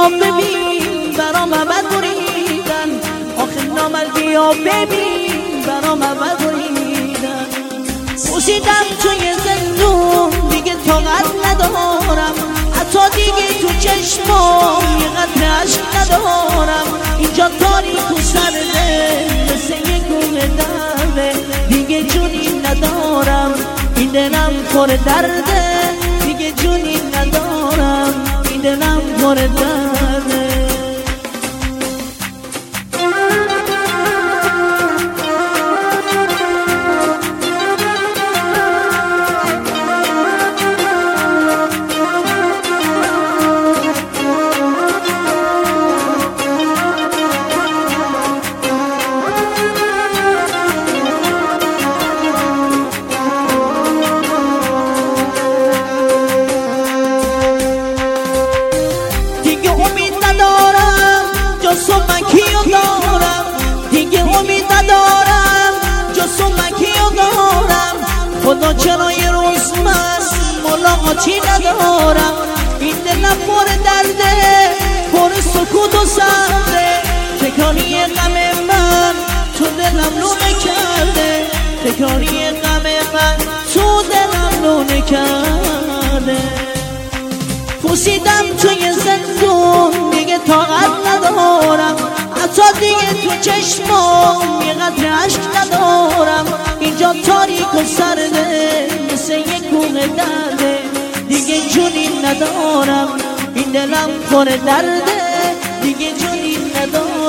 ها ببین برام ابد بریدن، آخه نامردی ها ببین برام ابد بریدن. پوسیدم توی زندون دیگه طاقت ندارم، حتی دیگه تو چشمام یه قطره عشق ندارم. اینجا تاریک و سرده مثل یه کوه درده، دیگه جونی ندارم، این دلم پر درده، دیگه جونی ندارم، این دلم پر درده. سمکیو دارم دیگه، امید ندارم جز سمکیو دارم. خدا چرا یه روز من ملاقاتی ندارم، این دلم پر درده، پر سکوت و سرده. تکراری غم من تو دلم لونه کرده، تکراری غم من تو دلم لونه کرده. پوسیدم توی زندون دیگه طاقت ندارم، حتی دیگه تو چشمام یه قطره عشق ندارم. اینجا تاریک و سرده مثل یه کوه درده، دیگه جونی ندارم، این دلم پر درده، دیگه جونی ندارم.